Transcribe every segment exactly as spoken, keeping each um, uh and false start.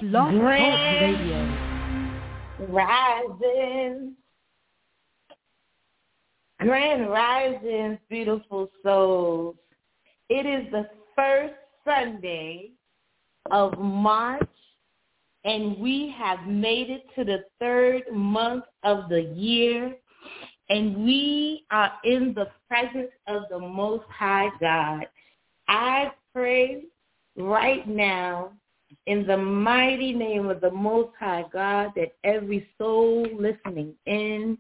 Blog Talk Radio. Rising, grand rising, beautiful souls. It is the first Sunday of March, and we have made it to the third month of the year, and we are in the presence of the Most High God. I pray right now in the mighty name of the Most High God that every soul listening in,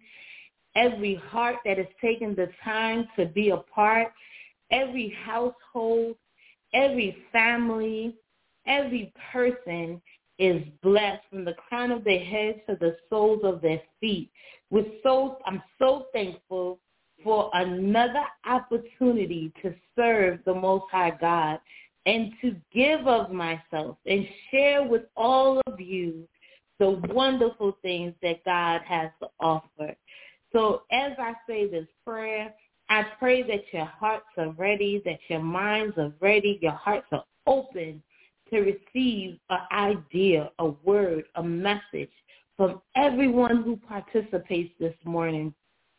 every heart that has taken the time to be a part, every household, every family, every person is blessed from the crown of their heads to the soles of their feet. With so, I'm so thankful for another opportunity to serve the Most High God and to give of myself and share with all of you the wonderful things that God has to offer. So as I say this prayer, I pray that your hearts are ready, that your minds are ready, your hearts are open to receive an idea, a word, a message from everyone who participates this morning,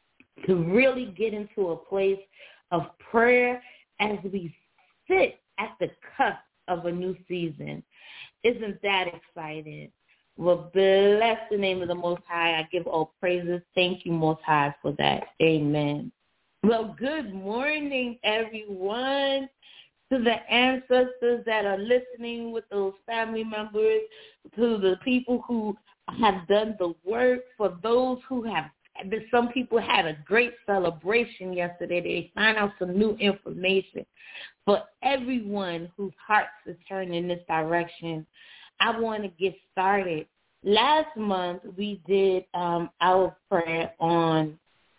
to really get into a place of prayer as we sit at the cusp of a new season. Isn't that exciting? Well, bless the name of the Most High. I give all praises. Thank you, Most High, for that. Amen. Well, good morning, everyone. To the ancestors that are listening with those family members, to the people who have done the work, for those who have, some people had a great celebration yesterday. They found out some new information. For everyone whose hearts are turned in this direction, I want to get started. Last month, we did um, our prayer on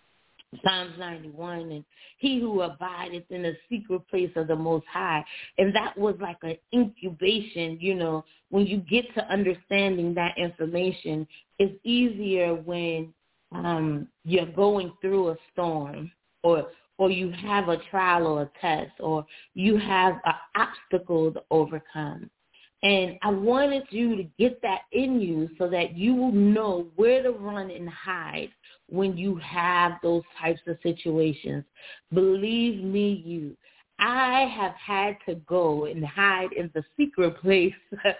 Psalms ninety-one, and he who abideth in the secret place of the Most High. And that was like an incubation, you know, when you get to understanding that information, it's easier when um, you're going through a storm, or or you have a trial or a test, or you have an obstacle to overcome. And I wanted you to get that in you so that you will know where to run and hide when you have those types of situations. Believe me, you, I have had to go and hide in the secret place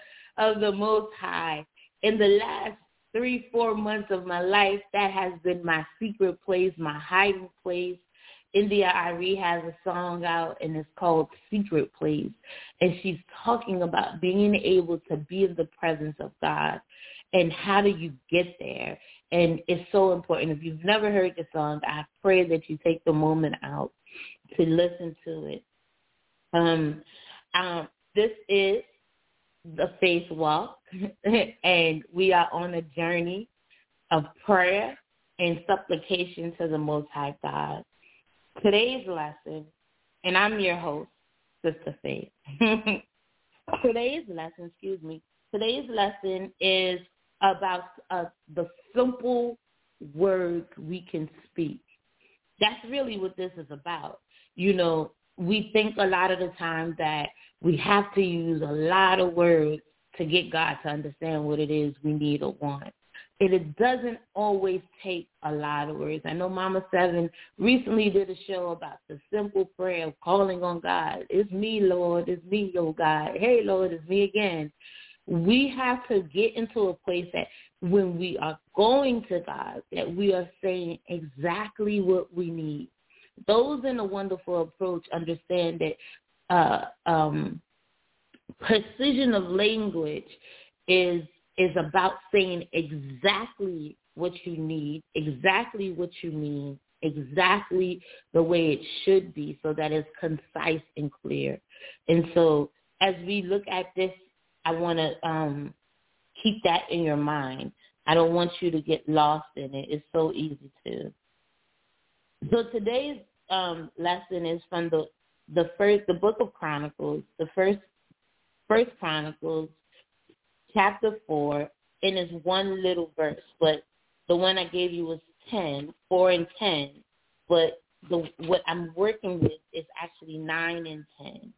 of the Most High. In the last three, four months of my life, that has been my secret place, my hiding place. India Arie has a song out, and it's called Secret Place. And she's talking about being able to be in the presence of God. And how do you get there? And it's so important. If you've never heard the song, I pray that you take the moment out to listen to it. Um, um, this is the Faith Walk, and we are on a journey of prayer and supplication to the Most High God. Today's lesson, and I'm your host, Sister Faith. Today's lesson, excuse me, today's lesson is about uh, the simple words we can speak. That's really what this is about. You know, we think a lot of the time that we have to use a lot of words to get God to understand what it is we need or want. And it doesn't always take a lot of words. I know Mama Seven recently did a show about the simple prayer of calling on God. It's me, Lord. It's me, oh God. Hey, Lord, it's me again. We have to get into a place that when we are going to God, that we are saying exactly what we need. Those in a wonderful approach understand that uh, um, precision of language is is about saying exactly what you need, exactly what you mean, exactly the way it should be, so that it's concise and clear. And so as we look at this, I want to um, keep that in your mind. I don't want you to get lost in it. It's so easy to. So today's um, lesson is from the the first, the book of Chronicles, the first, first Chronicles, chapter four, and it's one little verse, but the one I gave you was ten, four and ten, but the what I'm working with is actually nine and ten.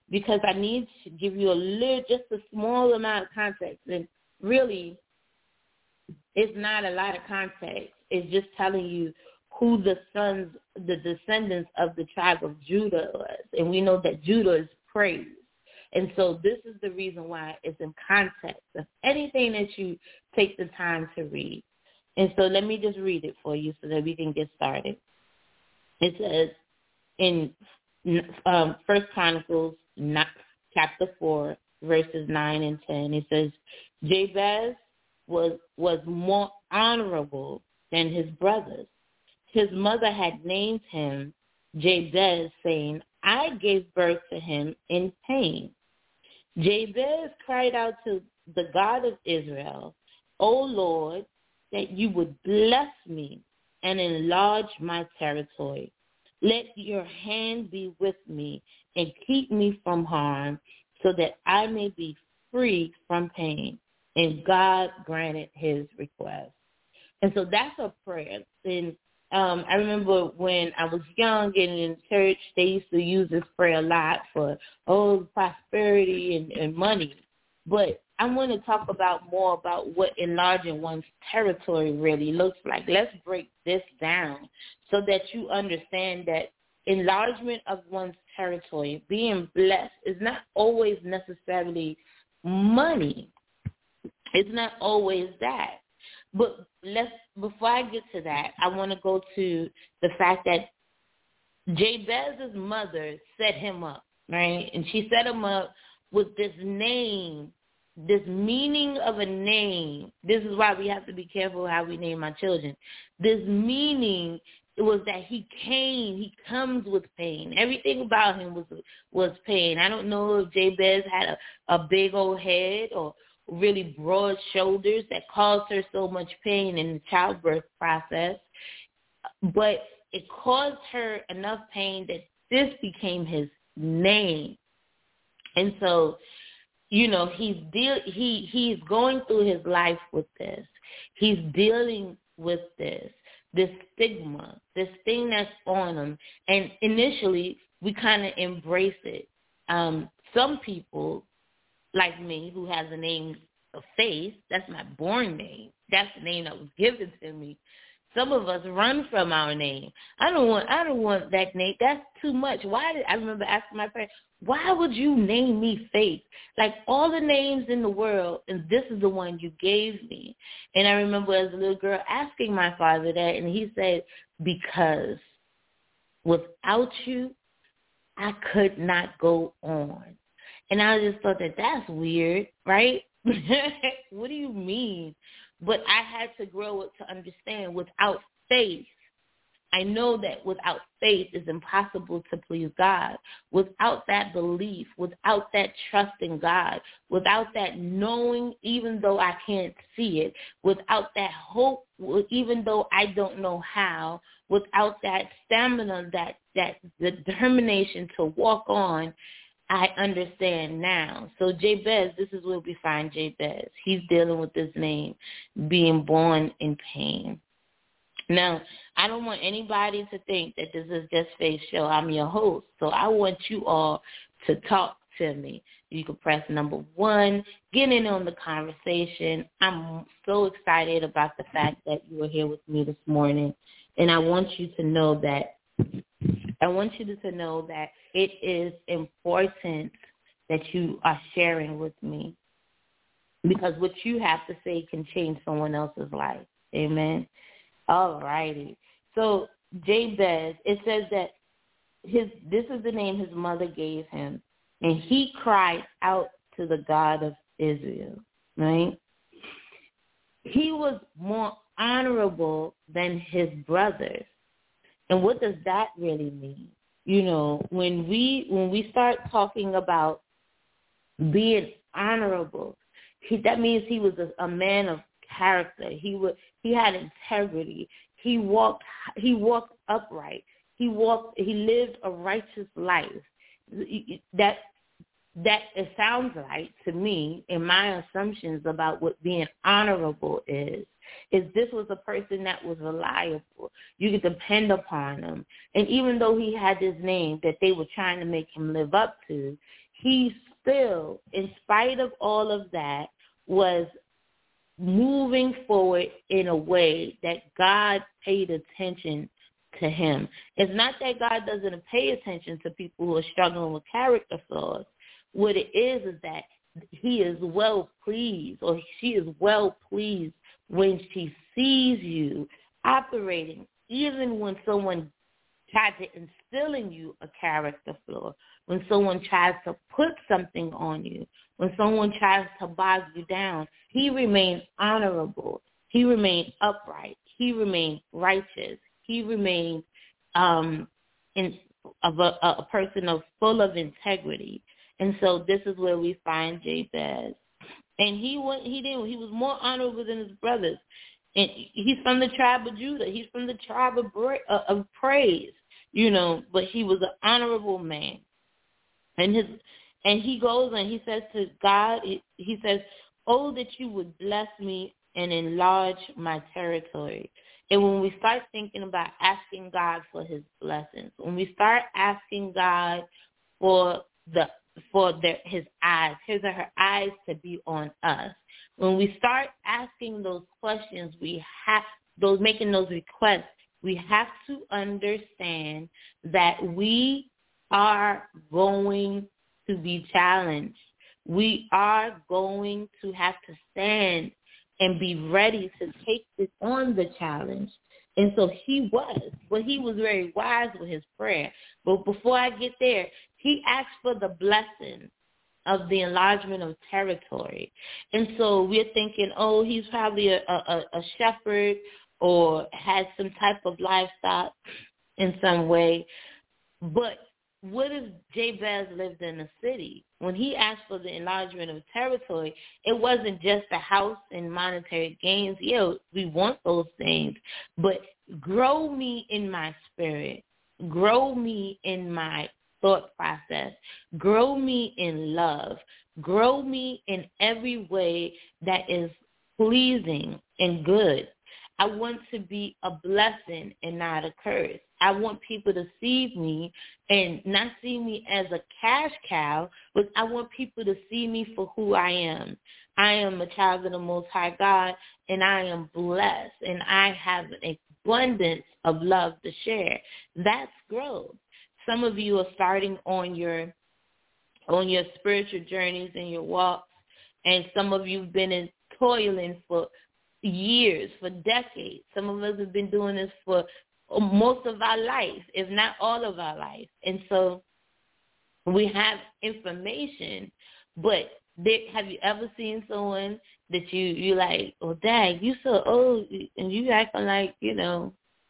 because I need to give you a little, just a small amount of context. And really, it's not a lot of context. It's just telling you who the sons, the descendants of the tribe of Judah was. And we know that Judah is praised. And so this is the reason why it's in context of anything that you take the time to read. And so let me just read it for you so that we can get started. It says in um, First Chronicles chapter four, verses nine and ten, it says, Jabez was was more honorable than his brothers. His mother had named him Jabez, saying, I gave birth to him in pain. Jabez cried out to the God of Israel, O Lord, that you would bless me and enlarge my territory. Let your hand be with me and keep me from harm so that I may be free from pain. And God granted his request. And so that's a prayer. And um, I remember when I was young and in church, they used to use this prayer a lot for, oh, prosperity and, and money. But I want to talk about more about what enlarging one's territory really looks like. Let's break this down so that you understand that enlargement of one's territory, being blessed, is not always necessarily money. It's not always that. But let's before I get to that, I want to go to the fact that Jabez's mother set him up, right? And she set him up with this name, this meaning of a name. This is why we have to be careful how we name our children. This meaning was that he came, he comes with pain. Everything about him was was pain. I don't know if Jabez had a, a big old head or really broad shoulders that caused her so much pain in the childbirth process, but it caused her enough pain that this became his name. And so, you know, he's deal he he's going through his life with this. He's dealing with this, this stigma, this thing that's on him. And initially, we kind of embrace it. Um, some people, like me, who has a name of Faith, that's my born name. That's the name that was given to me. Some of us run from our name. I don't want I don't want that name. That's too much. Why did I remember asking my parents, why would you name me Faith? Like all the names in the world, and this is the one you gave me. And I remember as a little girl asking my father that, and he said, because without you, I could not go on. And I just thought that that's weird, right? What do you mean? But I had to grow up to understand without faith, I know that without faith it's impossible to please God. Without that belief, without that trust in God, without that knowing even though I can't see it, without that hope even though I don't know how, without that stamina, that, that the determination to walk on, I understand now. So Jabez, this is where we find Jabez. He's dealing with this name, being born in pain. Now, I don't want anybody to think that this is Just Faith Show. I'm your host, so I want you all to talk to me. You can press number one, get in on the conversation. I'm so excited about the fact that you are here with me this morning, and I want you to know that I want you to know that it is important that you are sharing with me, because what you have to say can change someone else's life. Amen. All righty. So Jabez, it says that his this is the name his mother gave him, and he cried out to the God of Israel, right? He was more honorable than his brothers. And what does that really mean? You know, when we when we start talking about being honorable, he, that means he was a, a man of character. He would he had integrity. He walked he walked upright. He walked he lived a righteous life. That that it sounds like to me, in my assumptions about what being honorable is, is this was a person that was reliable. You could depend upon him. And even though he had this name that they were trying to make him live up to, he still, in spite of all of that, was moving forward in a way that God paid attention to him. It's not that God doesn't pay attention to people who are struggling with character flaws. What it is is that he is well pleased, or she is well pleased when she sees you operating, even when someone tries to instill in you a character flaw, when someone tries to put something on you, when someone tries to bog you down. He remains honorable. He remains upright. He remains righteous. He remains um, in, of a, a person of full of integrity. And so this is where we find Jabez. And he went, he didn't. He was more honorable than his brothers. And he's from the tribe of Judah. He's from the tribe of, uh, of praise, you know. But he was an honorable man. And his and he goes and he says to God, he, he says, "Oh, that you would bless me and enlarge my territory." And when we start thinking about asking God for his blessings, when we start asking God for the for their, his eyes, his or her eyes to be on us, when we start asking those questions, we have those making those requests, we have to understand that we are going to be challenged. We are going to have to stand and be ready to take this on the challenge. And so he was, but he was very wise with his prayer. But before I get there, he asked for the blessing of the enlargement of territory. And so we're thinking, oh, he's probably a, a, a shepherd or has some type of livestock in some way. But what if Jabez lived in a city? When he asked for the enlargement of territory, it wasn't just a house and monetary gains. Yeah, we want those things. But grow me in my spirit. Grow me in my thought process. Grow me in love. Grow me in every way that is pleasing and good. I want to be a blessing and not a curse. I want people to see me and not see me as a cash cow, but I want people to see me for who I am. I am a child of the Most High God, and I am blessed, and I have an abundance of love to share. That's growth. Some of you are starting on your on your spiritual journeys and your walks, and some of you have been in toiling for years, for decades. Some of us have been doing this for most of our life, if not all of our life. And so we have information, but there, have you ever seen someone that you, you like, oh, dang, you so old, and you acting like, you know,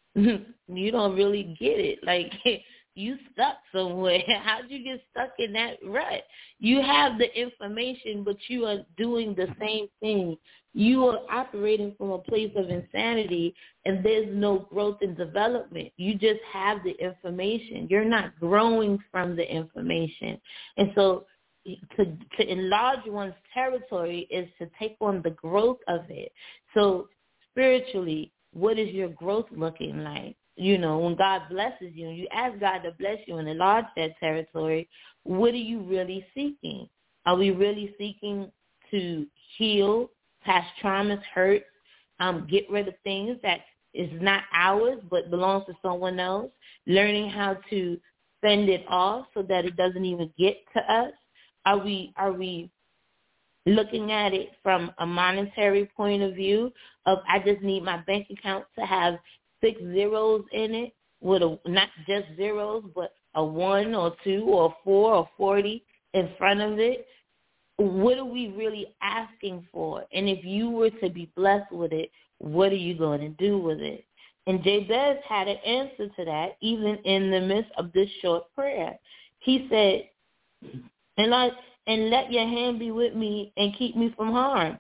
you don't really get it. Like, you stuck somewhere. How'd you get stuck in that rut? You have the information, but you are doing the same thing. You are operating from a place of insanity, and there's no growth and development. You just have the information. You're not growing from the information. And so to, to enlarge one's territory is to take on the growth of it. So spiritually, what is your growth looking like? You know, when God blesses you and you ask God to bless you and enlarge that territory, what are you really seeking? Are we really seeking to heal past traumas, hurts, um, get rid of things that is not ours but belongs to someone else, learning how to fend it off so that it doesn't even get to us? Are we are we looking at it from a monetary point of view of I just need my bank account to have six zeros in it, with a, not just zeros, but a one or two or four or forty in front of it? What are we really asking for? And if you were to be blessed with it, what are you going to do with it? And Jabez had an answer to that even in the midst of this short prayer. He said, and, like, and let your hand be with me and keep me from harm.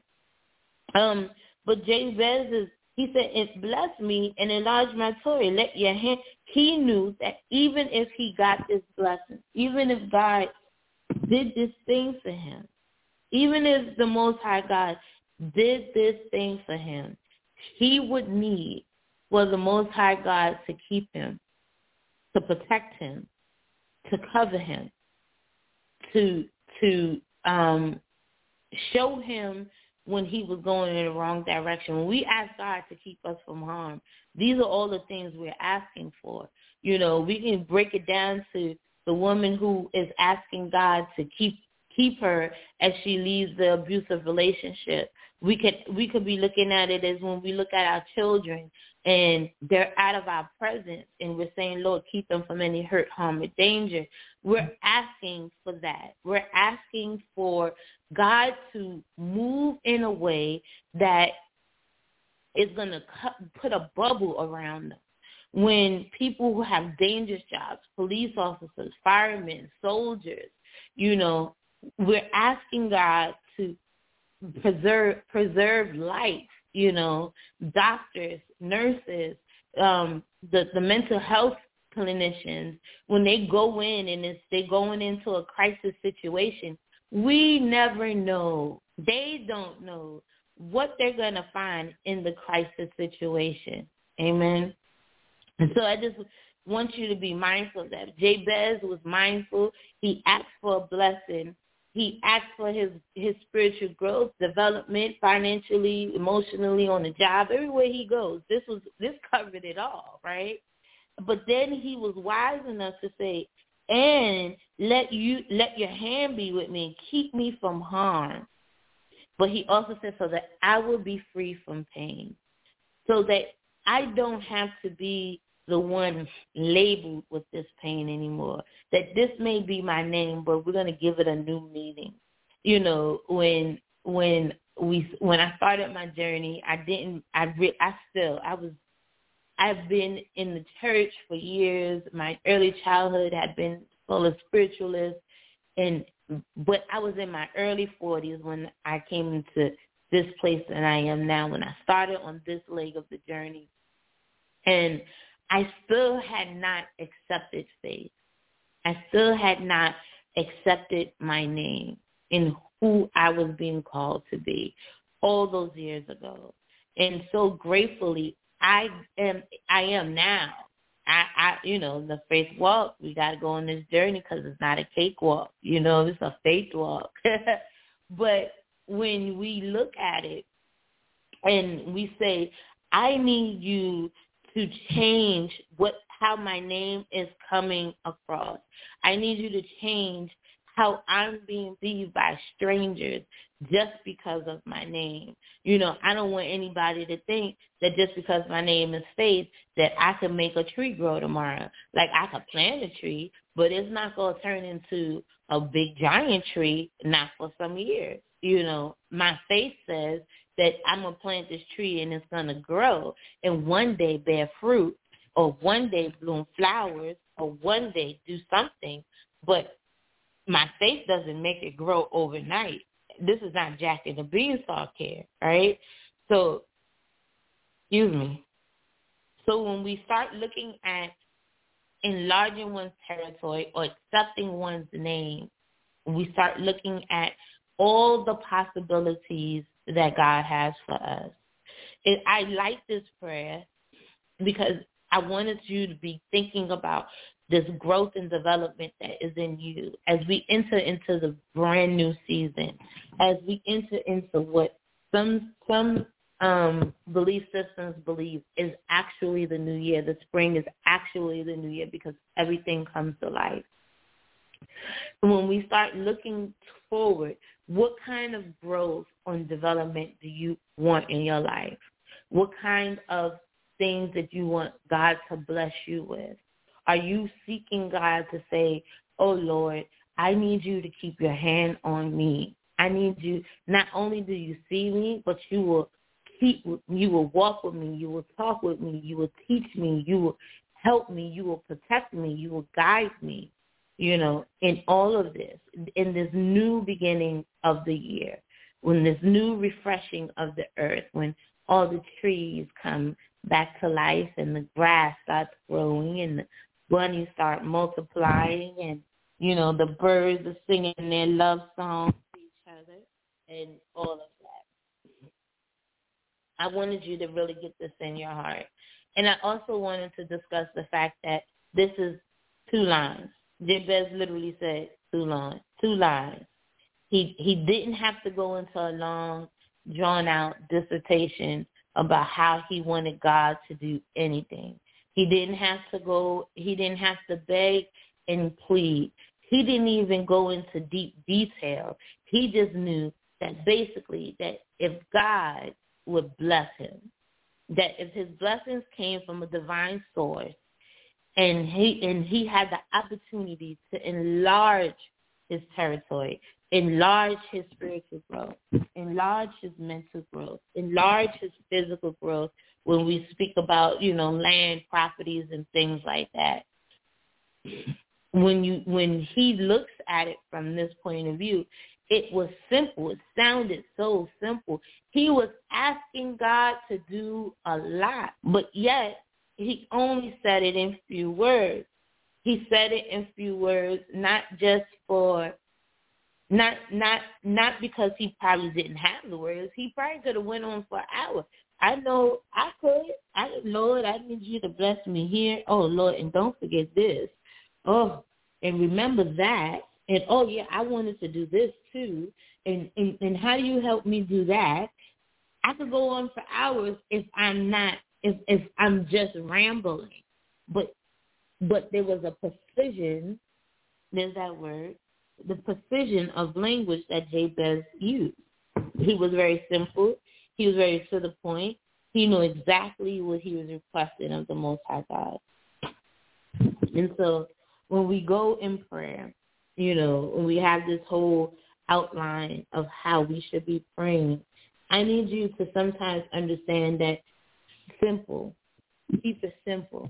Um, but Jabez is, he said, "It bless me and enlarge my territory. Let your hand." He knew that even if he got this blessing, even if God did this thing for him, even if the Most High God did this thing for him, he would need for the Most High God to keep him, to protect him, to cover him, to to um, show him when he was going in the wrong direction. When we ask God to keep us from harm, these are all the things we're asking for. You know, we can break it down to the woman who is asking God to keep keep her as she leaves the abusive relationship. We could we could be looking at it as when we look at our children and they're out of our presence and we're saying, Lord, keep them from any hurt, harm, or danger. We're asking for that. We're asking for God to move in a way that is going to put a bubble around them. When people who have dangerous jobs, police officers, firemen, soldiers, you know, we're asking God to preserve preserve life, you know, doctors, nurses, um, the, the mental health clinicians, when they go in and it's, they're going into a crisis situation, we never know. They don't know what they're going to find in the crisis situation. Amen. And so I just want you to be mindful of that. Jabez was mindful. He asked for a blessing. He asked for his, his spiritual growth, development, financially, emotionally, on the job, everywhere he goes. This was this covered it all, right? But then he was wise enough to say, and let you let your hand be with me and keep me from harm. But he also said, so that I will be free from pain, so that I don't have to be the one labeled with this pain anymore, that this may be my name, but we're going to give it a new meaning. You know, when when we when I started my journey, I didn't, I, re, I still, I was, I've been in the church for years. My early childhood had been full of spiritualists, and but I was in my early forties when I came into this place that I am now, when I started on this leg of the journey. And I still had not accepted faith. I still had not accepted my name in who I was being called to be all those years ago. And so gratefully, I am I am now. I, I you know, the faith walk, we got to go on this journey because it's not a cakewalk. You know, it's a faith walk. But when we look at it and we say, I need you to change what how my name is coming across. I need you to change how I'm being viewed by strangers just because of my name. You know, I don't want anybody to think that just because my name is Faith that I can make a tree grow tomorrow. Like, I could plant a tree, but it's not going to turn into a big giant tree, not for some years. You know, my faith says that I'm going to plant this tree and it's going to grow and one day bear fruit, or one day bloom flowers, or one day do something. But my faith doesn't make it grow overnight. This is not Jack and the Beanstalk here, right? So, excuse me. So when we start looking at enlarging one's territory or accepting one's name, we start looking at all the possibilities that God has for us. It, I like this prayer because I wanted you to be thinking about this growth and development that is in you as we enter into the brand new season, as we enter into what some some um, belief systems believe is actually the new year. The spring is actually the new year because everything comes to life. When we start looking forward, what kind of growth and development do you want in your life? What kind of things that you want God to bless you with? Are you seeking God to say, oh, Lord, I need you to keep your hand on me. I need you, not only do you see me, but you will keep, you will walk with me, you will talk with me, you will teach me, you will help me, you will protect me, you will guide me, you know, in all of this, in this new beginning of the year, when this new refreshing of the earth, when all the trees come back to life and the grass starts growing and the bunnies start multiplying and, you know, the birds are singing their love songs to each other and all of that. I wanted you to really get this in your heart. And I also wanted to discuss the fact that this is two lines. Jabez literally said two lines, two lines. He he didn't have to go into a long, drawn-out dissertation about how he wanted God to do anything. He didn't have to go, he didn't have to beg and plead. He didn't even go into deep detail. He just knew that basically that if God would bless him, that if his blessings came from a divine source, and he and he had the opportunity to enlarge his territory, enlarge his spiritual growth, enlarge his mental growth, enlarge his physical growth when we speak about, you know, land, properties, and things like that. When you when he looks at it from this point of view, it was simple. It sounded so simple. He was asking God to do a lot, but yet he only said it in few words. He said it in few words, not just for, not not not because he probably didn't have the words. He probably could have went on for an hour. I know I could. I Lord, I need you to bless me here. Oh Lord, and don't forget this. Oh, and remember that. And oh yeah, I wanted to do this too. And and, and how do you help me do that? I could go on for hours if I'm not if if I'm just rambling. But but there was a precision, there's that word, the precision of language that Jabez used. He was very simple. He was very to the point. He knew exactly what he was requesting of the Most High God. And so when we go in prayer, you know, when we have this whole outline of how we should be praying, I need you to sometimes understand that simple. Keep it simple.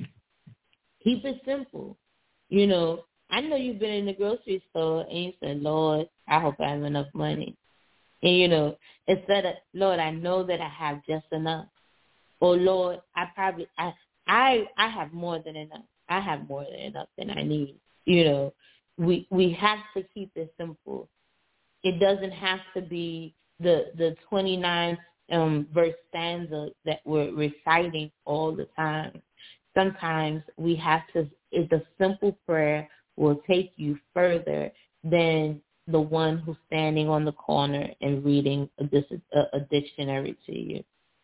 Keep it simple. You know, I know you've been in the grocery store and you said, Lord, I hope I have enough money. And, you know, instead of, Lord, I know that I have just enough. Or, Lord, I probably, I, I, I have more than enough. I have more than enough than I need. You know, we we have to keep it simple. It doesn't have to be the the twenty-nine um, verse stanza that we're reciting all the time. Sometimes we have to, it's a simple prayer will take you further than the one who's standing on the corner and reading a, a, a dictionary to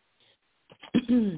you.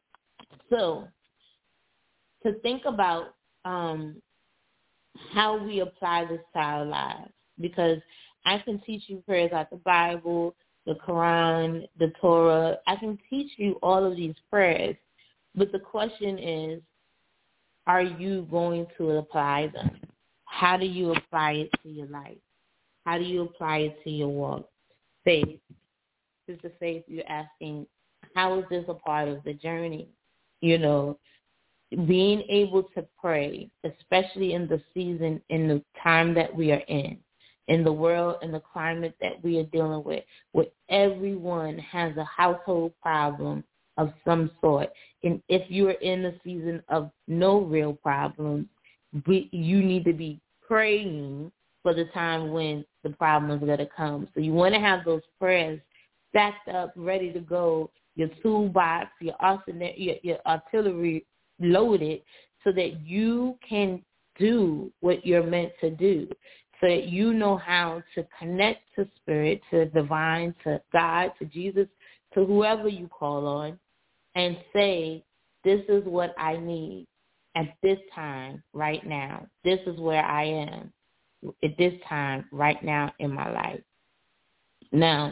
So, to think about um, how we apply this to our lives, because I can teach you prayers out the Bible, the Quran, the Torah. I can teach you all of these prayers, but the question is, are you going to apply them? How do you apply it to your life? How do you apply it to your walk? Faith. Sister Faith, you're asking, how is this a part of the journey? You know, being able to pray, especially in the season, in the time that we are in, in the world and the climate that we are dealing with, where everyone has a household problem of some sort. And if you're in a season of no real problems, you need to be praying for the time when the problem is going to come. So you want to have those prayers stacked up, ready to go, your toolbox, your arsenal, your, your artillery loaded, so that you can do what you're meant to do, so that you know how to connect to spirit, to divine, to God, to Jesus, to whoever you call on, and say, this is what I need at this time, right now. This is where I am at this time, right now in my life. Now,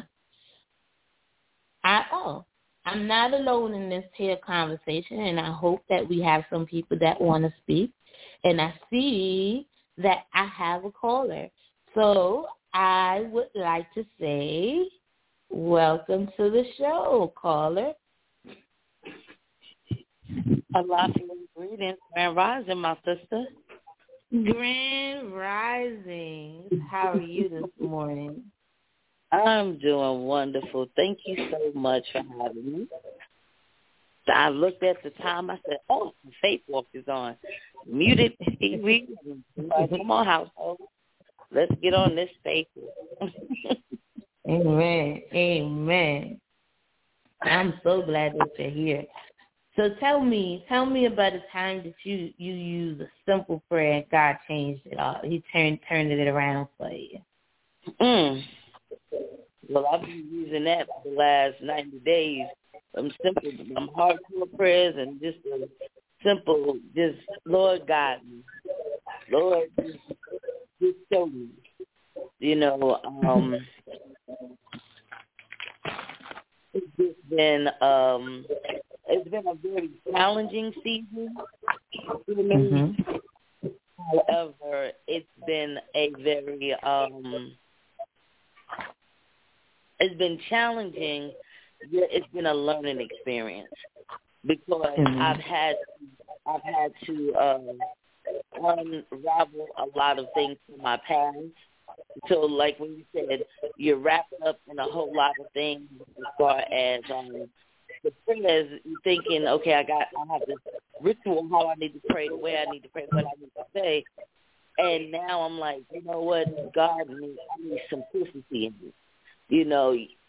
I, oh, I'm not alone in this here conversation, and I hope that we have some people that want to speak. And I see that I have a caller. So I would like to say, welcome to the show, caller. A lot of greetings. Grand Rising, my sister. Grand Rising. How are you this morning? I'm doing wonderful. Thank you so much for having me. I looked at the time. I said, oh, Faith Walk is on. Muted T V. Come on, household. Let's get on this Faith Walk. Amen. Amen. I'm so glad that you're here. So tell me, tell me about a time that you, you used a simple prayer and God changed it all. He turned turned it around for you. Mm. Well, I've been using that for the last ninety days. I'm simple, I'm hardcore prayers and just a simple, just Lord guide me, Lord just, just show me. You know, um, it's just been um, it's been a very challenging season for me. Mm-hmm. However, it's been a very um, it's been challenging. It's been a learning experience because mm-hmm. I've had I've had to um, unravel a lot of things from my past. So, like when you said, you're wrapped up in a whole lot of things as far as um, the prayers. You're thinking, okay, I got, I have this ritual, how I need to pray, the way I need to pray, what I need to say, and now I'm like, you know what, God needs, I need simplicity in it, you know,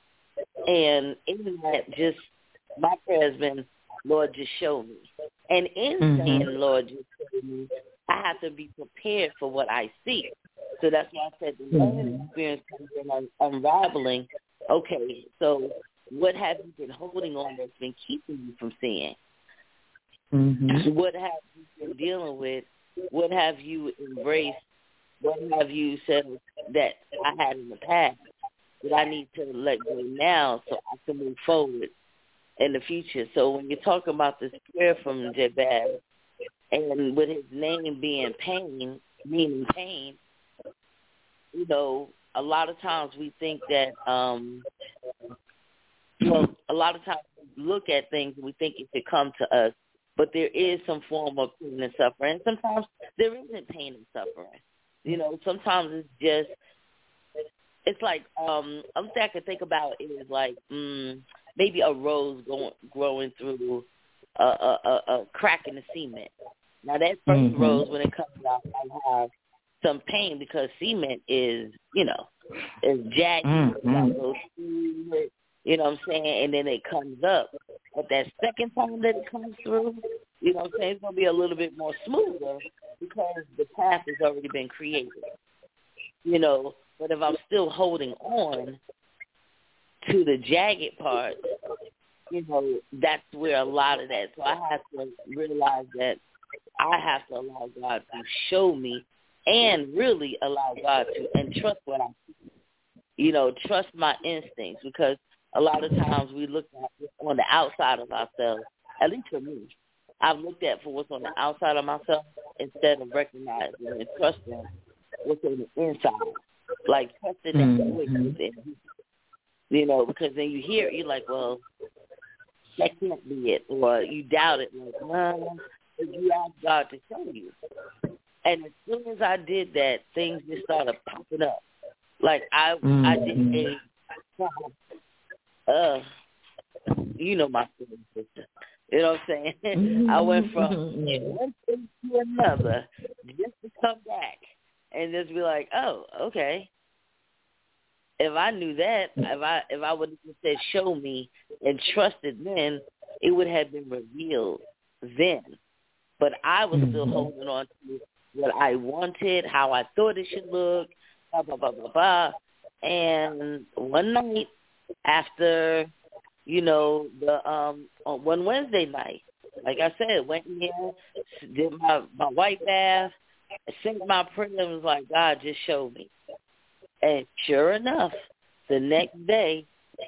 and in that, just my prayer has been, Lord, just show me, and in mm-hmm. saying, Lord, just show me, I have to be prepared for what I see. So that's why I said the learning mm-hmm. experience comes in un- unraveling. Okay, so what have you been holding on that's been keeping you from seeing? Mm-hmm. What have you been dealing with? What have you embraced? What have you said that I had in the past that I need to let go now so I can move forward in the future? So when you're talking about this prayer from Jabez, and with his name being pain, meaning pain, you know, a lot of times we think that, um, well, a lot of times we look at things and we think it should come to us, but there is some form of pain and suffering. And sometimes there isn't pain and suffering. You know, sometimes it's just, it's like, um, one thing I can think about is like mm, maybe a rose going, growing through a, a, a, a crack in the cement. Now, that first mm-hmm. rose, when it comes out, I have some pain because cement is, you know, is jagged, mm-hmm. you know what I'm saying, and then it comes up. But that second time that it comes through, you know what I'm saying, it's going to be a little bit more smoother because the path has already been created, you know. But if I'm still holding on to the jagged part, you know, that's where a lot of that. So I have to realize that I have to allow God to show me and really allow God to, and trust what I see. You know, trust my instincts, because a lot of times we look at on the outside of ourselves, at least for me. I've looked at for what's on the outside of myself instead of recognizing and trusting what's on the inside. Like trusting mm-hmm. that voice within you. You know, because then you hear it, you're like, well, that can't be it. Or you doubt it, like, well, you ask God to show you. And as soon as I did that, things just started popping up. Like I, mm-hmm. I did a, uh, you know my sister. You know what I'm saying? Mm-hmm. I went from one thing to another just to come back and just be like, oh, okay. If I knew that, if I if I would have just said, show me, and trusted then, it would have been revealed then. But I was mm-hmm. still holding on to what I wanted, how I thought it should look, blah, blah, blah, blah, blah. And one night after, you know, the um on one Wednesday night, like I said, went in here, did my, my white bath, sent my prayer and was like, God, just show me. And sure enough, the next day,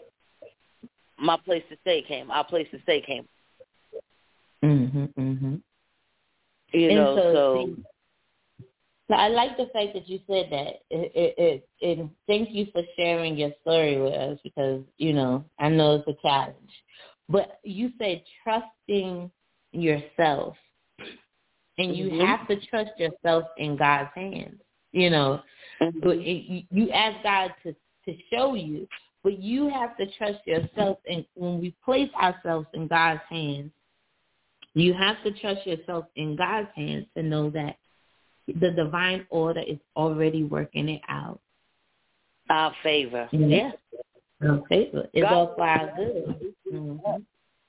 my place to stay came. Our place to stay came. Mm-hmm, mm-hmm. You and know, so... so see, So I like the fact that you said that. It, it, it, it, thank you for sharing your story with us, because, you know, I know it's a challenge. But you said trusting yourself, and you mm-hmm. have to trust yourself in God's hands. You know, mm-hmm. but it, you ask God to, to show you, but you have to trust yourself. And when we place ourselves in God's hands, you have to trust yourself in God's hands to know that the divine order is already working it out. Our favor. Mm-hmm. Yeah. Our favor. It's God, all for our good. Mm-hmm.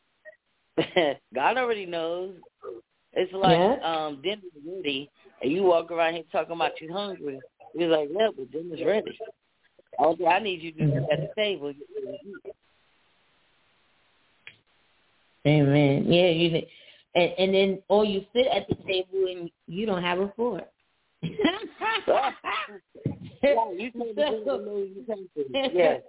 God already knows. It's like yeah. um, dinner's ready, and you walk around here talking about you hungry. You're like, yeah, but dinner's ready. Okay, I need you to do that at the table. Amen. Yeah, you and, and then or you sit at the table and you don't have a fork. Yeah, you can't do the you can't do it. Yes.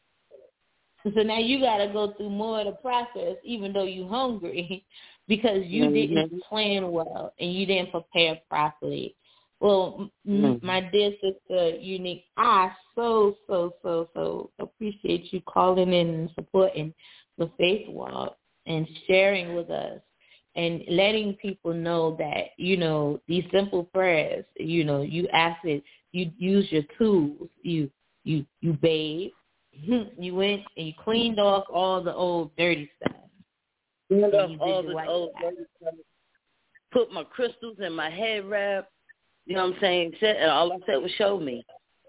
So now you got to go through more of the process, even though you're hungry, because you mm-hmm. didn't plan well and you didn't prepare properly. Well, mm-hmm. m- my dear sister, Unique, I so, so, so, so appreciate you calling in and supporting the Faith Walk and sharing with us and letting people know that, you know, these simple prayers, you know, you ask it, you use your tools, you, you, you bathe. You went and you cleaned off all the old dirty stuff. Cleaned off all the old dirty stuff. Put my crystals in my head wrap. You know what I'm saying? And all I said was show me.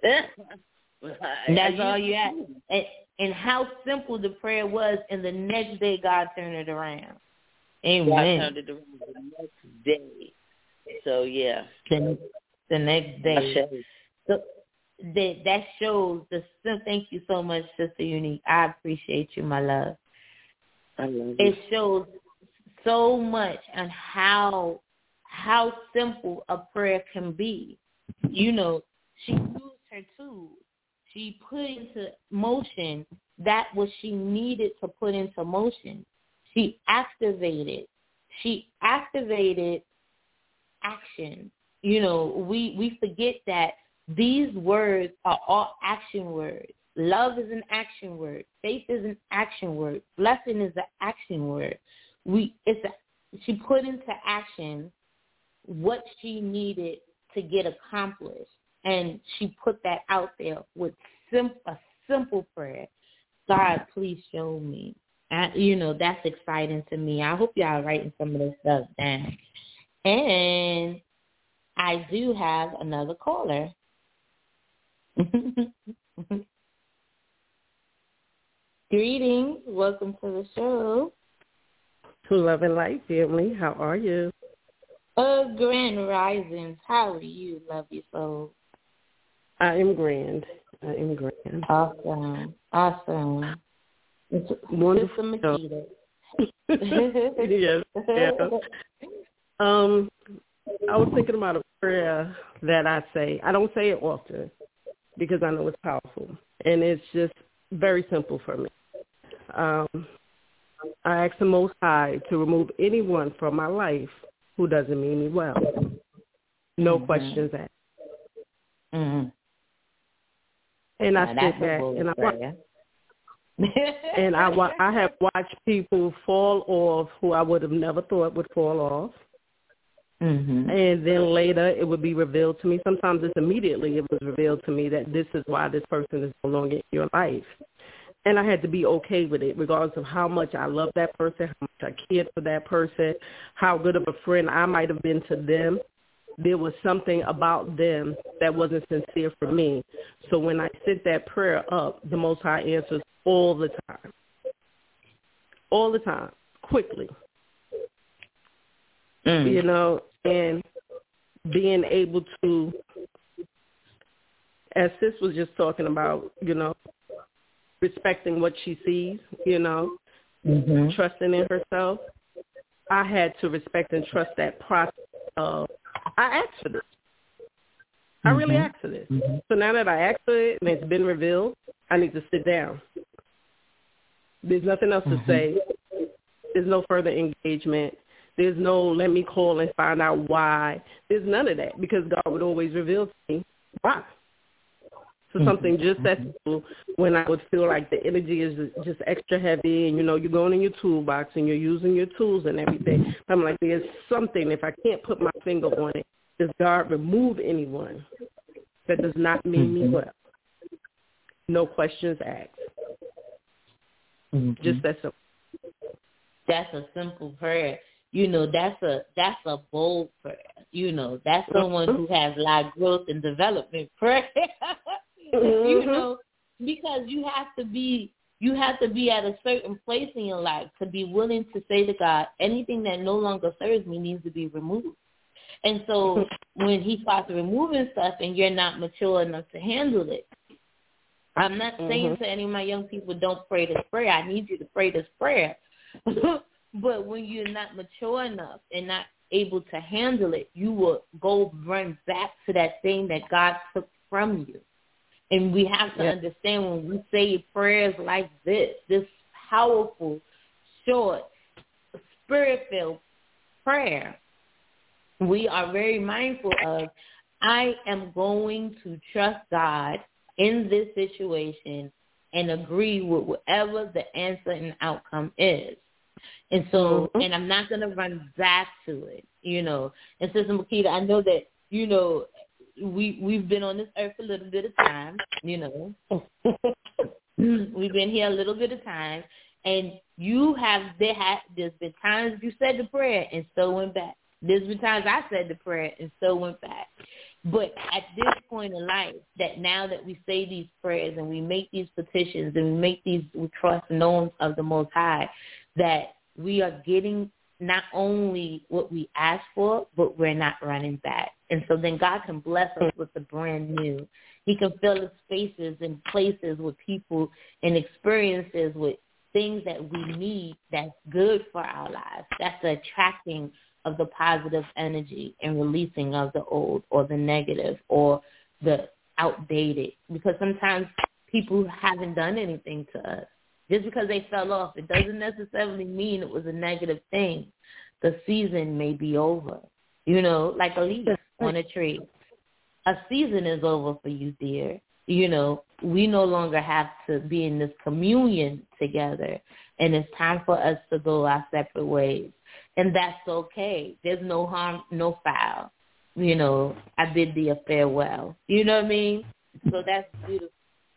And that's all you asked. And, and how simple the prayer was, and the next day God turned it around. Amen. God turned it around the next day. So, yeah. The, the next day. So, That that shows the thank you so much, Sister Unique. I appreciate you, my love. I love you. It shows so much on how how simple a prayer can be. You know, she used her tools. She put into motion that what she needed to put into motion. She activated. She activated action. You know, we we forget that these words are all action words. Love is an action word. Faith is an action word. Blessing is an action word. We it's a, she put into action what she needed to get accomplished, and she put that out there with sim, a simple prayer. God, please show me. I, you know, that's exciting to me. I hope y'all are writing some of this stuff down. And I do have another caller. Greetings. Welcome to the show. Love and light family. How are you? Uh, Grand Risings. How are you, lovely soul? I am grand. I am grand. Awesome. Awesome. It's wonderful. Makita. yes. Yeah. Um, I was thinking about a prayer that I say. I don't say it often because I know it's powerful, and it's just very simple for me. Um, I ask the Most High to remove anyone from my life who doesn't mean me well. No mm-hmm. questions asked. Mm-hmm. And I sit back and I watch. and I wa- I have watched people fall off who I would have never thought would fall off. Mm-hmm. And then later it would be revealed to me. Sometimes it's immediately it was revealed to me that this is why this person is no longer in your life. And I had to be okay with it, regardless of how much I love that person, how much I cared for that person, how good of a friend I might have been to them. There was something about them that wasn't sincere for me. So when I sit that prayer up, the Most High answers all the time. All the time, quickly. Mm. You know, and being able to, as Sis was just talking about, you know, respecting what she sees, you know, mm-hmm. trusting in herself. I had to respect and trust that process of, I asked for this. I mm-hmm. really asked for this. Mm-hmm. So now that I asked for it and it's been revealed, I need to sit down. There's nothing else mm-hmm. to say. There's no further engagement. There's no let me call and find out why. There's none of that because God would always reveal to me why. So something just that simple when I would feel like the energy is just extra heavy and, you know, you're going in your toolbox and you're using your tools and everything. I'm like, there's something, if I can't put my finger on it, does God remove anyone that does not mean me well? No questions asked. Mm-hmm. Just that simple. That's a simple prayer. You know, that's a that's a bold prayer. You know, that's someone who has a lot of growth and development prayer. Mm-hmm. You know, because you have to be you have to be at a certain place in your life to be willing to say to God, anything that no longer serves me needs to be removed. And so when he starts removing stuff and you're not mature enough to handle it, I'm not saying mm-hmm. to any of my young people, don't pray this prayer. I need you to pray this prayer. But when you're not mature enough and not able to handle it, you will go run back to that thing that God took from you. And we have to yeah. understand when we say prayers like this, this powerful, short, spirit-filled prayer, we are very mindful of, I am going to trust God in this situation and agree with whatever the answer and outcome is. And so, mm-hmm. and I'm not going to run back to it, you know. And Sister Makita, I know that, you know, we, we've been on this earth a little bit of time, you know. We've been here a little bit of time. And you have, there have, there's been times you said the prayer and so went back. There's been times I said the prayer and so went back. But at this point in life, that now that we say these prayers and we make these petitions and we make these trust knowns of the Most High, that we are getting not only what we ask for, but we're not running back. And so then God can bless us with the brand new. He can fill the spaces and places with people and experiences with things that we need that's good for our lives. That's the attracting of the positive energy and releasing of the old or the negative or the outdated. Because sometimes people haven't done anything to us. Just because they fell off, it doesn't necessarily mean it was a negative thing. The season may be over. You know, like a leaf on a tree. A season is over for you, dear. You know, we no longer have to be in this communion together, and it's time for us to go our separate ways. And that's okay. There's no harm, no foul. You know, I bid thee a farewell. You know what I mean? So that's beautiful.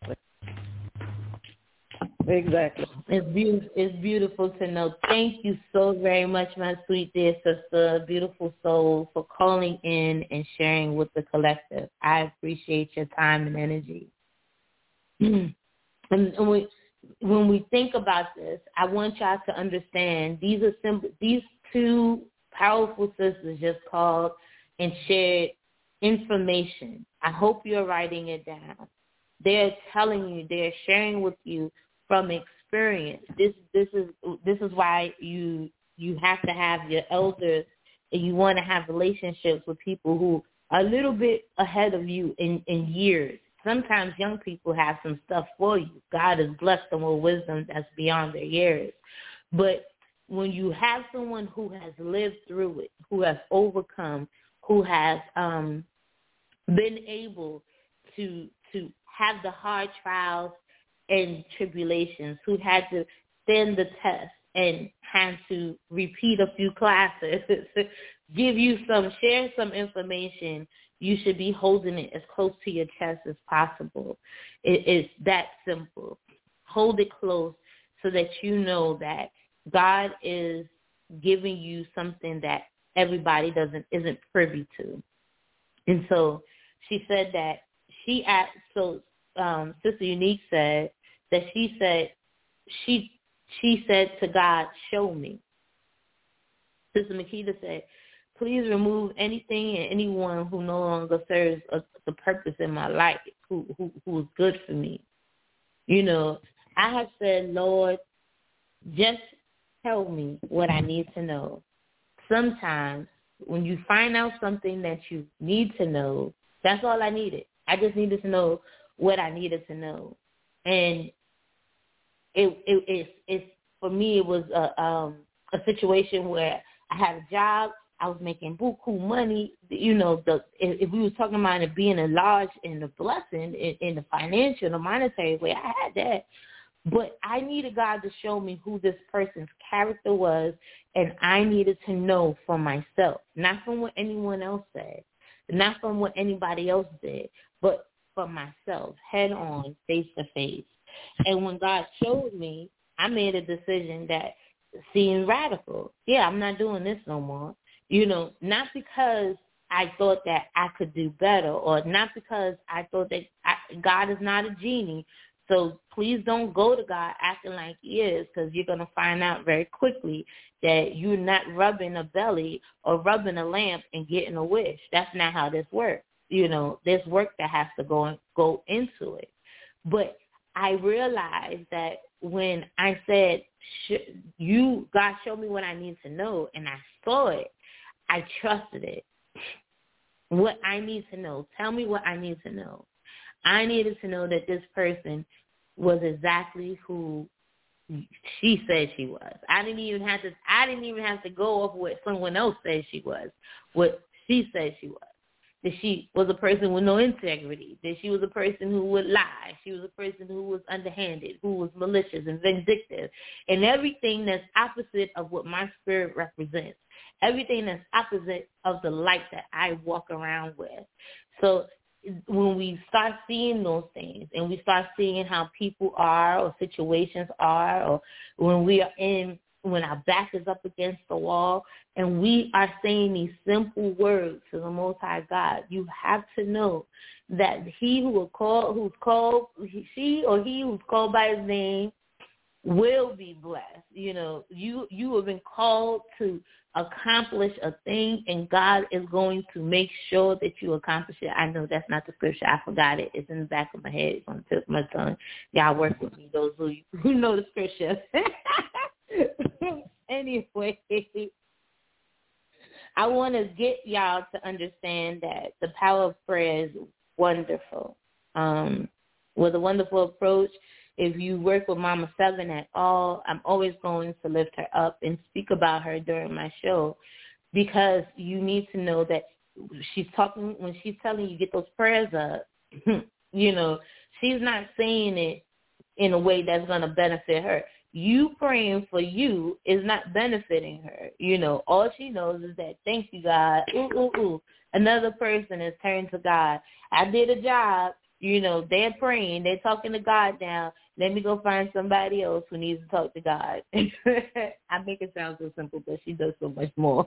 Exactly. It's beautiful. It's beautiful to know. Thank you so very much, my sweet dear sister, beautiful soul, for calling in and sharing with the collective. I appreciate your time and energy. and, and we, when we think about this, I want y'all to understand these are simple. These two powerful sisters just called and shared information. I hope you're writing it down. They're telling you. They're sharing with you from experience. This this is this is why you you have to have your elders, and you want to have relationships with people who are a little bit ahead of you in, in years. Sometimes young people have some stuff for you. God has blessed them with wisdom that's beyond their years. But when you have someone who has lived through it, who has overcome, who has um, been able to to have the hard trials and tribulations, who had to stand the test and had to repeat a few classes, give you some, share some information, you should be holding it as close to your chest as possible. It is that simple. Hold it close so that you know that God is giving you something that everybody doesn't isn't privy to. And so she said that she asked, so um, Sister Unique said, that she said, she she said to God, show me. Sister Makita said, please remove anything and anyone who no longer serves a, the purpose in my life, who, who who is good for me. You know, I have said, Lord, just tell me what I need to know. Sometimes when you find out something that you need to know, that's all I needed. I just needed to know what I needed to know. And It, it, it, it's for me, it was a, um, a situation where I had a job, I was making buku money. You know, the if, if we were talking about it being a large and a blessing in, in the financial, the monetary way, I had that. But I needed God to show me who this person's character was, and I needed to know for myself, not from what anyone else said, not from what anybody else did, but for myself, head on, face to face. And when God showed me, I made a decision that seemed radical. Yeah, I'm not doing this no more. You know, not because I thought that I could do better, or not because I thought that I, God is not a genie. So please don't go to God acting like he is, because you're going to find out very quickly that you're not rubbing a belly or rubbing a lamp and getting a wish. That's not how this works. You know, there's work that has to go go into it. But I realized that when I said, you, God, show me what I need to know, and I saw it, I trusted it. What I need to know. Tell me what I need to know. I needed to know that this person was exactly who she said she was. I didn't even have to. I didn't even have to go off what someone else said she was. What she said she was. That she was a person with no integrity. That she was a person who would lie. She was a person who was underhanded, who was malicious and vindictive, and everything that's opposite of what my spirit represents. Everything that's opposite of the light that I walk around with. So when we start seeing those things and we start seeing how people are or situations are, or when we are in, when our back is up against the wall and we are saying these simple words to the Most High God, you have to know that he who will call, who's called, she or he who's called by his name will be blessed. You know, you you have been called to accomplish a thing, and God is going to make sure that you accomplish it. I know that's not the scripture. I forgot it. It's in the back of my head. It's on the tip of my tongue. Y'all work with me, those who, who know the scripture. Anyway, I want to get y'all to understand that the power of prayer is wonderful. Um, with a wonderful approach. If you work with Mama Seven at all, I'm always going to lift her up and speak about her during my show, because you need to know that she's talking, when she's telling you get those prayers up, you know, she's not saying it in a way that's going to benefit her. You praying for you is not benefiting her. You know, all she knows is that, thank you, God. Ooh, ooh, ooh. Another person has turned to God. I did a job. You know, they're praying. They're talking to God now. Let me go find somebody else who needs to talk to God. I make it sound so simple, but she does so much more.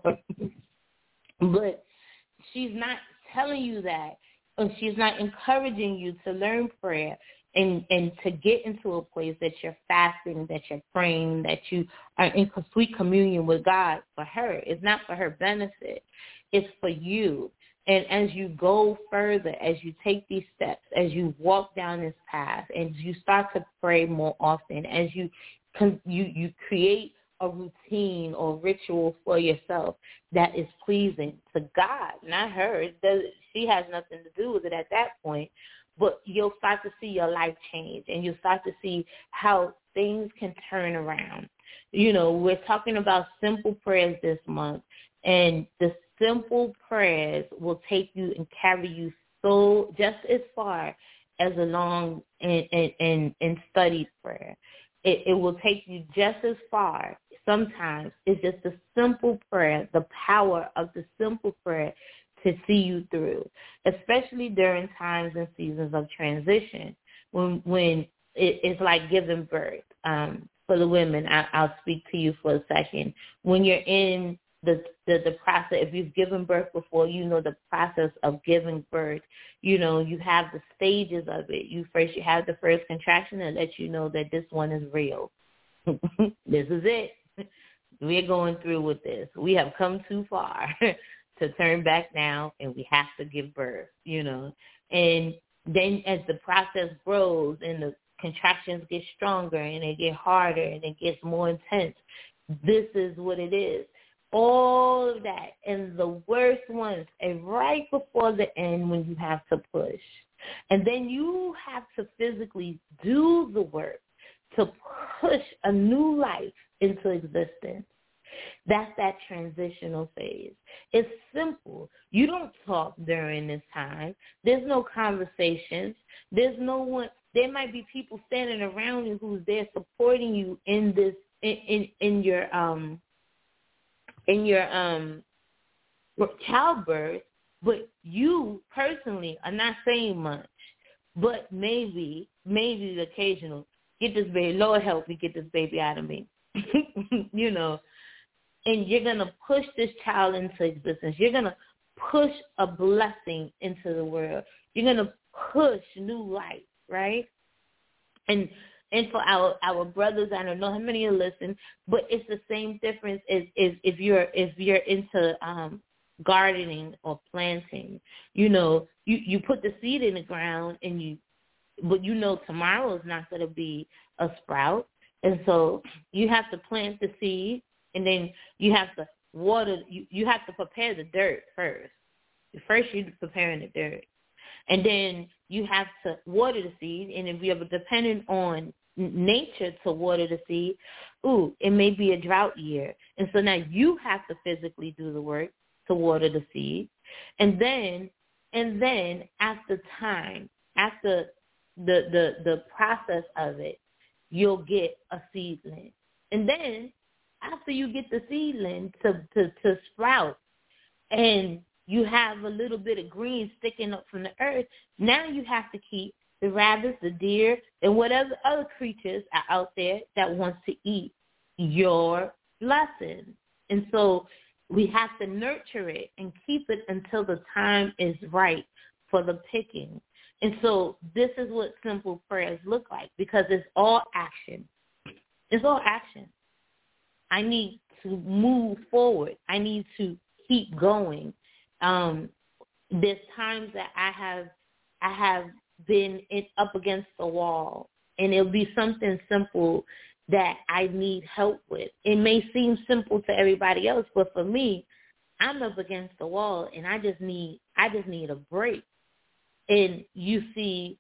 But she's not telling you that. Or she's not encouraging you to learn prayer and, and to get into a place that you're fasting, that you're praying, that you are in sweet communion with God for her. It's not for her benefit. It's for you. And as you go further, as you take these steps, as you walk down this path, and you start to pray more often, as you you you create a routine or ritual for yourself that is pleasing to God, not her. It does, she has nothing to do with it at that point. But you'll start to see your life change, and you'll start to see how things can turn around. You know, we're talking about simple prayers this month, and the simple prayers will take you and carry you so just as far as a long and, and, and, and studied prayer. It, it will take you just as far. Sometimes it's just a simple prayer, the power of the simple prayer to see you through, especially during times and seasons of transition when when it, it's like giving birth. Um, for the women, I, I'll speak to you for a second. When you're in The, the the process, if you've given birth before, you know the process of giving birth. You know, you have the stages of it. You first, you have the first contraction that lets you know that this one is real. This is it. We're going through with this. We have come too far to turn back now, and we have to give birth, you know. And then as the process grows and the contractions get stronger and they get harder and it gets more intense, this is what it is. All of that, and the worst ones, and right before the end when you have to push. And then you have to physically do the work to push a new life into existence. That's that transitional phase. It's simple. You don't talk during this time. There's no conversations. There's no one. There might be people standing around you who's there supporting you in this, in, in, in your, um, in your um childbirth, but you personally are not saying much. But maybe, maybe the occasional, get this baby, Lord help me, get this baby out of me. You know, and you're going to push this child into existence. You're going to push a blessing into the world. You're going to push new life, right? And And for our, our brothers, I don't know how many are listening, but it's the same difference as, as if you're if you're into um, gardening or planting. You know, you, you put the seed in the ground and you but you know tomorrow is not going to be a sprout. And so you have to plant the seed, and then you have to water. You, you have to prepare the dirt first. First you're preparing the dirt. And then you have to water the seed. And if you're dependent on nature to water the seed, ooh, it may be a drought year. And so now you have to physically do the work to water the seed. And then, and then after time, after the, the, the process of it, you'll get a seedling. And then after you get the seedling to, to, to sprout, and you have a little bit of green sticking up from the earth, now you have to keep the rabbits, the deer, and whatever other creatures are out there that wants to eat your blessing. And so we have to nurture it and keep it until the time is right for the picking. And so this is what simple prayers look like, because it's all action. It's all action. I need to move forward. I need to keep going. Um, there's times that I have I have been in, up against the wall, and it'll be something simple that I need help with. It may seem simple to everybody else, but for me, I'm up against the wall, and I just need I just need a break. And you see,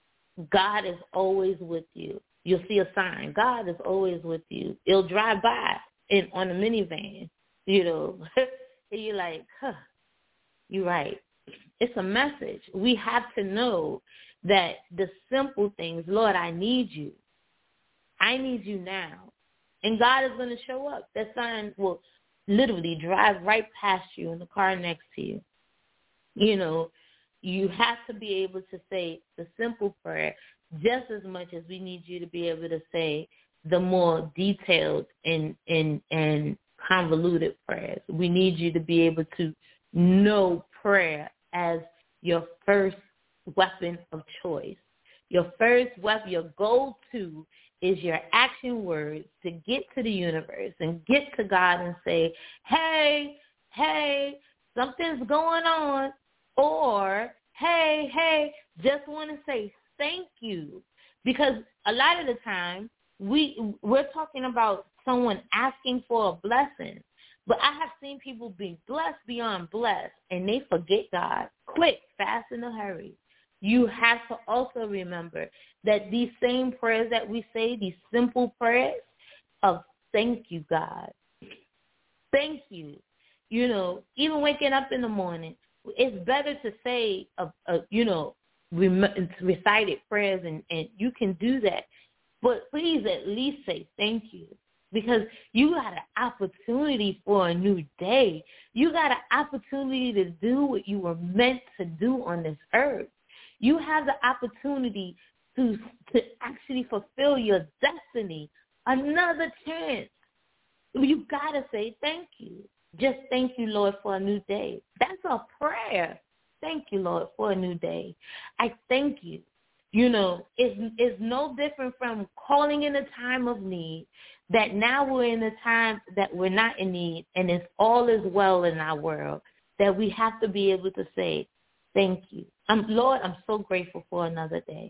God is always with you. You'll see a sign. God is always with you. It'll drive by in on a minivan, you know. And you're like, huh, you're right. It's a message. We have to know that the simple things, Lord, I need you. I need you now. And God is going to show up. That sign will literally drive right past you in the car next to you. You know, you have to be able to say the simple prayer just as much as we need you to be able to say the more detailed and, and, and convoluted prayers. We need you to be able to know prayer as your first weapon of choice. Your first weapon, your go-to is your action words to get to the universe and get to God and say, hey, hey, something's going on. Or, hey, hey, just want to say thank you. Because a lot of the time, we, we're talking about someone asking for a blessing. But I have seen people be blessed beyond blessed, and they forget God quick, fast, in a hurry. You have to also remember that these same prayers that we say, these simple prayers of thank you, God. Thank you. You know, even waking up in the morning, it's better to say, a, a, you know, rem- recited prayers, and, and you can do that. But please at least say thank you, because you got an opportunity for a new day. You got an opportunity to do what you were meant to do on this earth. You have the opportunity to, to actually fulfill your destiny. Another chance. You got to say thank you. Just thank you, Lord, for a new day. That's a prayer. Thank you, Lord, for a new day. I thank you. You know, it's, it's no different from calling in a time of need, that now we're in a time that we're not in need, and it's all is well in our world, that we have to be able to say, thank you. I'm, Lord, I'm so grateful for another day.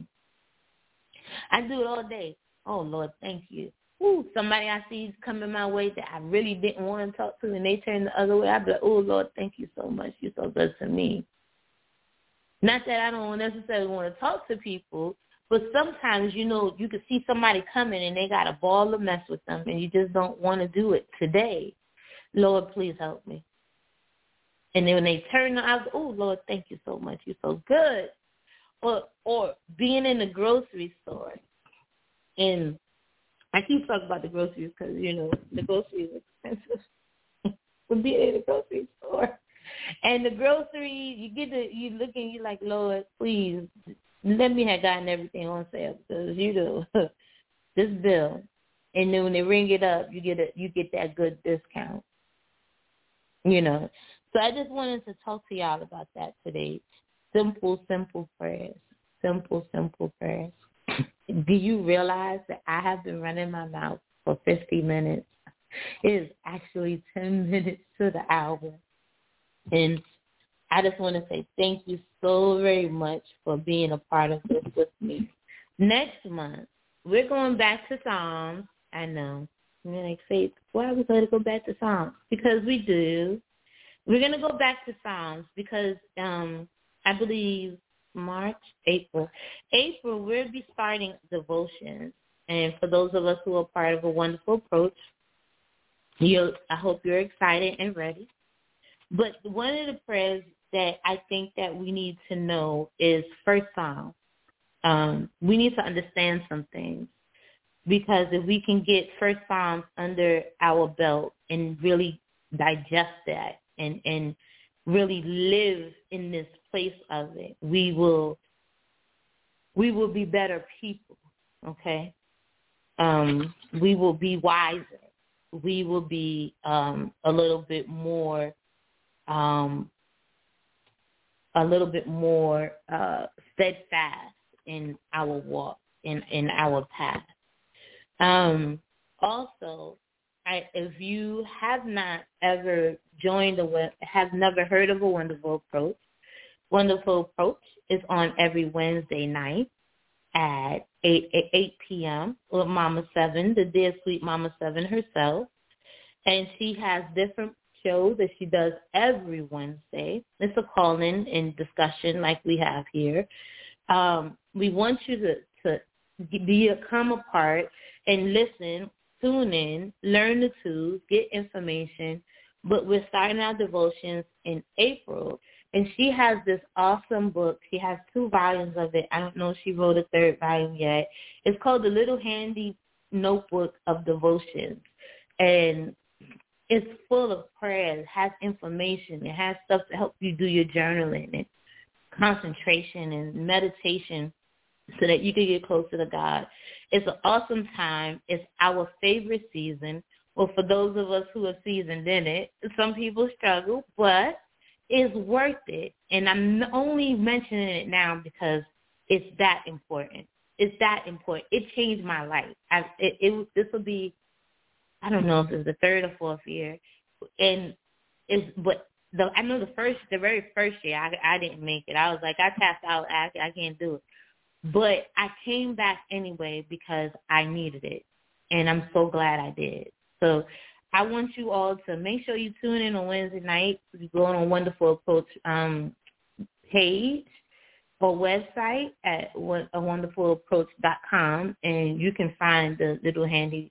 I do it all day. Oh, Lord, thank you. Ooh, somebody I see coming my way that I really didn't want to talk to, and they turn the other way. I'd be like, oh, Lord, thank you so much. You're so good to me. Not that I don't necessarily want to talk to people, but sometimes, you know, you can see somebody coming and they got a ball of mess with them, and you just don't want to do it today. Lord, please help me. And then when they turn, I was, oh, Lord, thank you so much. You're so good. Or, or being in the grocery store, and I keep talking about the groceries because, you know, the groceries are expensive. But being in the grocery store. And the grocery, you get the, you look and you're like, Lord, please, let me have gotten everything on sale, because, you know, this bill. And then when they ring it up, you get a, you get that good discount. You know. So I just wanted to talk to y'all about that today. Simple, simple prayers. Simple, simple prayers. Do you realize that I have been running my mouth for fifty minutes? It is actually ten minutes to the hour. And I just want to say thank you so very much for being a part of this with me. Next month, we're going back to Psalms. I know. You're like, Faith, why are we going to go back to Psalms? Because we do. We're going to go back to Psalms because um, I believe March, April. April, we'll be starting devotions. And for those of us who are part of a wonderful approach, you, I hope you're excited and ready. But one of the prayers that I think that we need to know is First Psalm. Um, we need to understand some things because if we can get First Psalms under our belt and really digest that and, and really live in this place of it, we will we will be better people. Okay, um, we will be wiser. We will be um, a little bit more. Um, a little bit more uh, steadfast in our walk, in, in our path. Um, also, I, if you have not ever joined a, have never heard of a Wonderful Approach, Wonderful Approach is on every Wednesday night at eight p.m. with Mama Seven, the dear sweet Mama Seven herself. And she has different show that she does every Wednesday. It's a call-in and discussion like we have here. Um, we want you to, to be a, come a part and listen, tune in, learn the tools, get information. But we're starting our devotions in April, and she has this awesome book. She has two volumes of it. I don't know if she wrote a third volume yet. It's called The Little Handy Notebook of Devotions. And it's full of prayers, it has information, it has stuff to help you do your journaling and concentration and meditation so that you can get closer to God. It's an awesome time. It's our favorite season. Well, for those of us who are seasoned in it, some people struggle, but it's worth it. And I'm only mentioning it now because it's that important. It's that important. It changed my life. I, it, it this will be, I don't know if it's the third or fourth year, and it's but the I know the first, the very first year I I didn't make it. I was like I tapped out. I I can't do it, but I came back anyway because I needed it, and I'm so glad I did. So I want you all to make sure you tune in on Wednesday night. You go on a Wonderful Approach um, page or website at a wonderful approach dot com, and you can find the little handy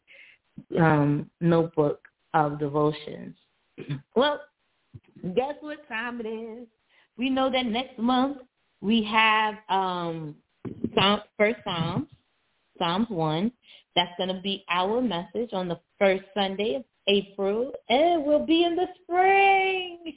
Um, notebook of devotions. Well, guess what time it is? We know that next month we have um, Psalm, First Psalms, Psalms one. That's going to be our message on the first Sunday of April, and we'll be in the spring.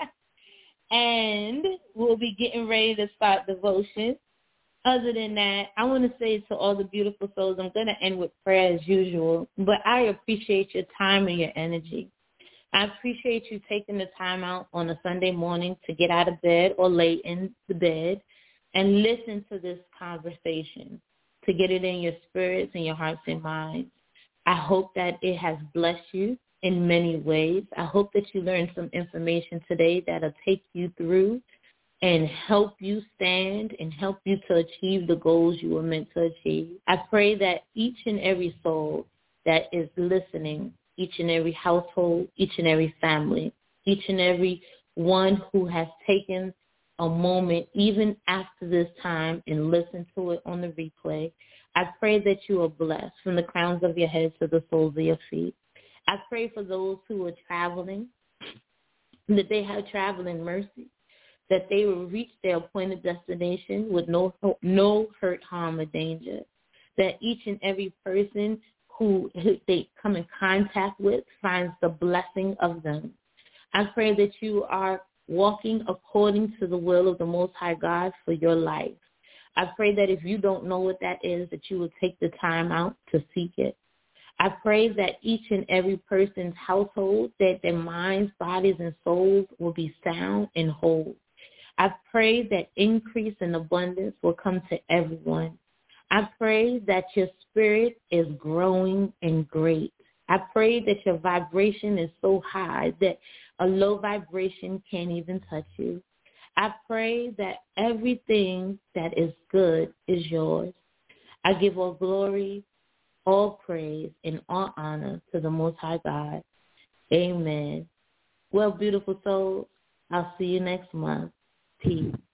And we'll be getting ready to start devotion. Other than that, I want to say to all the beautiful souls, I'm going to end with prayer as usual, but I appreciate your time and your energy. I appreciate you taking the time out on a Sunday morning to get out of bed or late in the bed and listen to this conversation, to get it in your spirits and your hearts and minds. I hope that it has blessed you in many ways. I hope that you learned some information today that'll take you through and help you stand and help you to achieve the goals you were meant to achieve. I pray that each and every soul that is listening, each and every household, each and every family, each and every one who has taken a moment even after this time and listened to it on the replay, I pray that you are blessed from the crowns of your head to the soles of your feet. I pray for those who are traveling, that they have traveling mercy, that they will reach their appointed destination with no no hurt, harm, or danger, that each and every person who they come in contact with finds the blessing of them. I pray that you are walking according to the will of the Most High God for your life. I pray that if you don't know what that is, that you will take the time out to seek it. I pray that each and every person's household, that their minds, bodies, and souls will be sound and whole. I pray that increase and abundance will come to everyone. I pray that your spirit is growing and great. I pray that your vibration is so high that a low vibration can't even touch you. I pray that everything that is good is yours. I give all glory, all praise, and all honor to the Most High God. Amen. Well, beautiful souls, I'll see you next month. Peace.